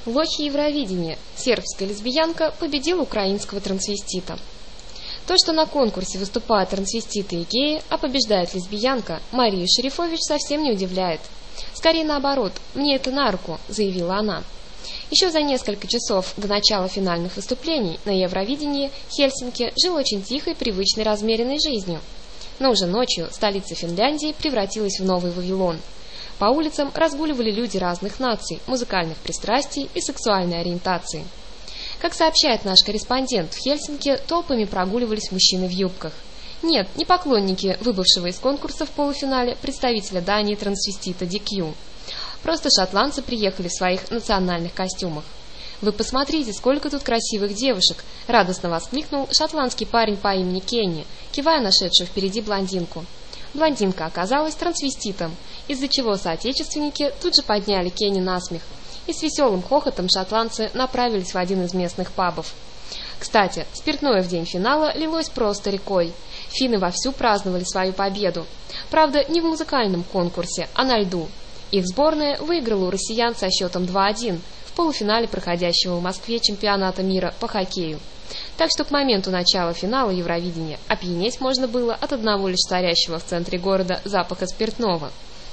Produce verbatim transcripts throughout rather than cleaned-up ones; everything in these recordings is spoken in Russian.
Лохи Евровидения. Сербская лесбиянка победила украинского трансвестита. То, что на конкурсе выступают трансвеститы и геи, а побеждает лесбиянка, Марию Шерифович совсем не удивляет. «Скорее наоборот, мне это на руку», — заявила она. Еще за несколько часов до начала финальных выступлений на Евровидении Хельсинки жил очень тихой, привычной, размеренной жизнью. Но уже ночью столица Финляндии превратилась в новый Вавилон. По улицам разгуливали люди разных наций, музыкальных пристрастий и сексуальной ориентации. Как сообщает наш корреспондент, в Хельсинки толпами прогуливались мужчины в юбках. Нет, не поклонники выбывшего из конкурса в полуфинале представителя Дании трансвестита Ди Кью. Просто шотландцы приехали в своих национальных костюмах. «Вы посмотрите, сколько тут красивых девушек!» — радостно воскликнул шотландский парень по имени Кенни, кивая нашедшую впереди блондинку. Блондинка оказалась трансвеститом, из-за чего соотечественники тут же подняли Кенни на смех, и с веселым хохотом шотландцы направились в один из местных пабов. Кстати, спиртное в день финала лилось просто рекой. Финны вовсю праздновали свою победу. Правда, не в музыкальном конкурсе, а на льду. Их сборная выиграла у россиян со счетом два-один в полуфинале проходящего в Москве чемпионата мира по хоккею. Так что к моменту начала финала Евровидения опьянеть можно было от одного лишь царящего в центре города запаха спиртного.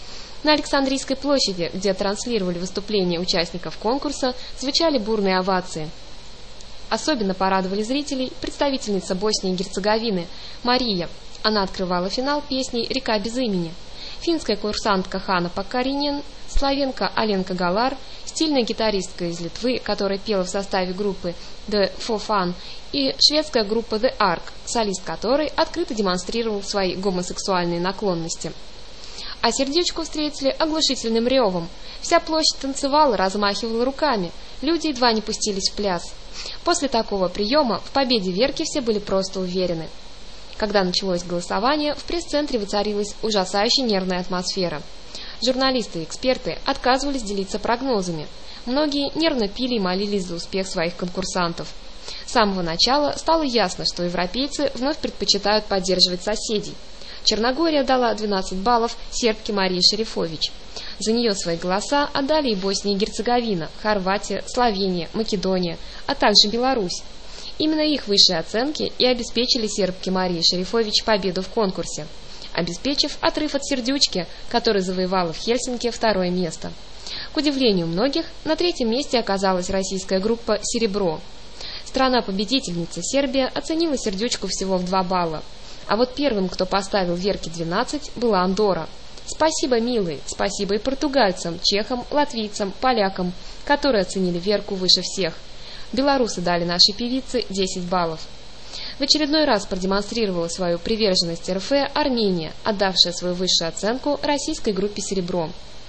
На Александрийской площади, где транслировали выступления участников конкурса, звучали бурные овации. Особенно порадовали зрителей представительница Боснии и Герцеговины Мария. Она открывала финал песней «Река без имени». Финская курсантка Хана Покаринен, словенка Аленка Галар, стильная гитаристка из Литвы, которая пела в составе группы The For Fun, и шведская группа The Ark, солист которой открыто демонстрировал свои гомосексуальные наклонности. А сердечку встретили оглушительным ревом. Вся площадь танцевала, размахивала руками. Люди едва не пустились в пляс. После такого приема в победе Верки все были просто уверены. Когда началось голосование, в пресс-центре воцарилась ужасающе нервная атмосфера. Журналисты и эксперты отказывались делиться прогнозами. Многие нервно пили и молились за успех своих конкурсантов. С самого начала стало ясно, что европейцы вновь предпочитают поддерживать соседей. Черногория дала двенадцать баллов сербке Марии Шерифович. За нее свои голоса отдали и Босния и Герцеговина, Хорватия, Словения, Македония, а также Беларусь. Именно их высшие оценки и обеспечили сербке Марии Шерифович победу в конкурсе, обеспечив отрыв от сердючки, которая завоевала в Хельсинки второе место. К удивлению многих, на третьем месте оказалась российская группа «Серебро». Страна-победительница Сербия оценила сердючку всего в два балла. А вот первым, кто поставил Верке двенадцать, была Андорра. Спасибо, милые, спасибо и португальцам, чехам, латвийцам, полякам, которые оценили Верку выше всех. Белорусы дали нашей певице десять баллов. В очередной раз продемонстрировала свою приверженность РФ Армения, отдавшая свою высшую оценку российской группе «Серебро».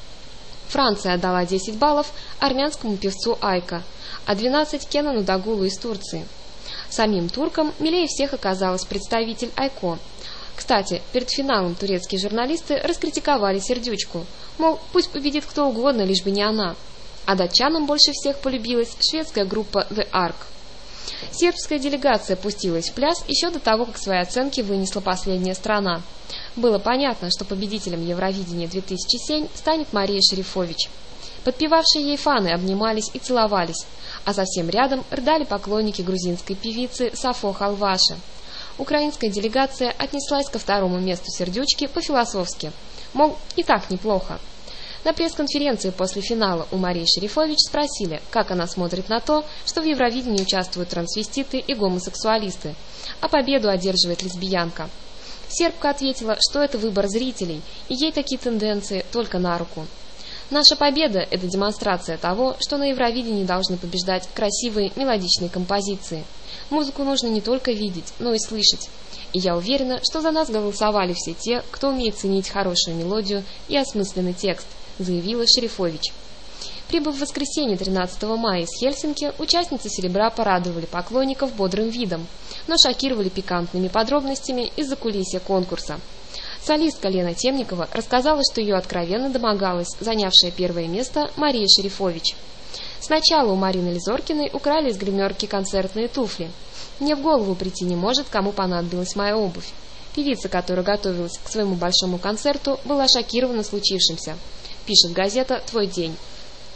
Франция отдала десять баллов армянскому певцу Айка, а двенадцать Кенану Дагулу из Турции. Самим туркам милее всех оказалась представитель Айко. Кстати, перед финалом турецкие журналисты раскритиковали сердючку, мол, пусть победит кто угодно, лишь бы не она. А датчанам больше всех полюбилась шведская группа The Ark. Сербская делегация пустилась в пляс еще до того, как свои оценки вынесла последняя страна. Было понятно, что победителем Евровидения две тысячи семь станет Мария Шерифович. Подпевавшие ей фаны обнимались и целовались, а совсем рядом рыдали поклонники грузинской певицы Сафо Халваши. Украинская делегация отнеслась ко второму месту сердючки по-философски, мол, и так неплохо. На пресс-конференции после финала у Марии Шерифович спросили, как она смотрит на то, что в Евровидении участвуют трансвеститы и гомосексуалисты, а победу одерживает лесбиянка. Сербка ответила, что это выбор зрителей, и ей такие тенденции только на руку. Наша победа – это демонстрация того, что на Евровидении должны побеждать красивые мелодичные композиции. Музыку нужно не только видеть, но и слышать. И я уверена, что за нас голосовали все те, кто умеет ценить хорошую мелодию и осмысленный текст, заявила Шерифович. Прибыв в воскресенье тринадцатого мая из Хельсинки, участницы «Серебра» порадовали поклонников бодрым видом, но шокировали пикантными подробностями из-за кулисья конкурса. Солистка Лена Темникова рассказала, что ее откровенно домогалась занявшая первое место Мария Шерифович. Сначала у Марины Лизоркиной украли из гримерки концертные туфли. Мне в голову прийти не может, кому понадобилась моя обувь. Певица, которая готовилась к своему большому концерту, была шокирована случившимся, пишет газета «Твой день».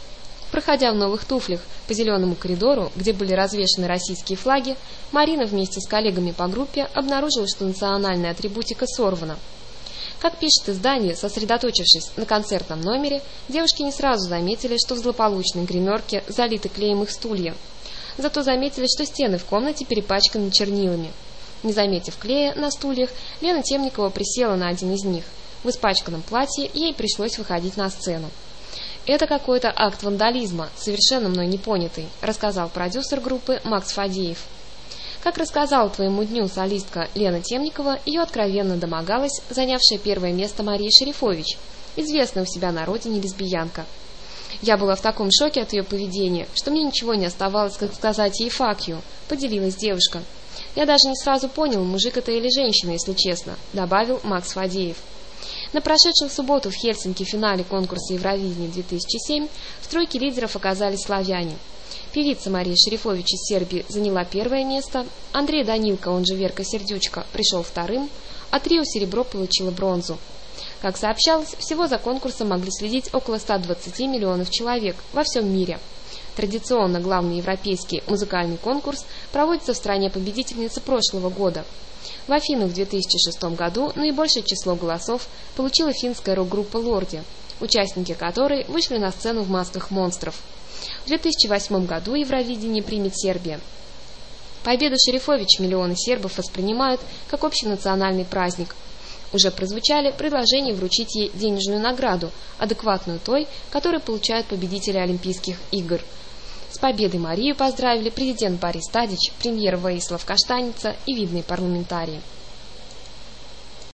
Проходя в новых туфлях по зеленому коридору, где были развешаны российские флаги, Марина вместе с коллегами по группе обнаружила, что национальная атрибутика сорвана. Как пишет издание, сосредоточившись на концертном номере, девушки не сразу заметили, что в злополучной гримерке залиты клеем их стулья. Зато заметили, что стены в комнате перепачканы чернилами. Не заметив клея на стульях, Лена Темникова присела на один из них. В испачканном платье ей пришлось выходить на сцену. «Это какой-то акт вандализма, совершенно мной не понятый», рассказал продюсер группы Макс Фадеев. Как рассказала твоему дню солистка Лена Темникова, ее откровенно домогалась занявшая первое место Мария Шерифович, известная у себя на родине лесбиянка. «Я была в таком шоке от ее поведения, что мне ничего не оставалось, как сказать ей «fuck you», поделилась девушка. «Я даже не сразу понял, мужик это или женщина, если честно», добавил Макс Фадеев. На прошедшем в субботу в Хельсинки финале конкурса Евровидения две тысячи семь в тройке лидеров оказались славяне. Певица Мария Шерифович из Сербии заняла первое место, Андрей Данилко, он же Верка Сердючка, пришел вторым, а трио «Серебро» получило бронзу. Как сообщалось, всего за конкурсом могли следить около ста двадцати миллионов человек во всем мире. Традиционно главный европейский музыкальный конкурс проводится в стране-победительнице прошлого года. В Афинах в две тысячи шестом году наибольшее число голосов получила финская рок-группа «Лорди», участники которой вышли на сцену в масках монстров. В две тысячи восьмом году Евровидение примет Сербия. Победу Шерифович миллионы сербов воспринимают как общенациональный праздник. Уже прозвучали предложения вручить ей денежную награду, адекватную той, которую получают победители Олимпийских игр. С победой Марию поздравили президент Борис Тадич, премьер Ваислав Каштаница и видные парламентарии.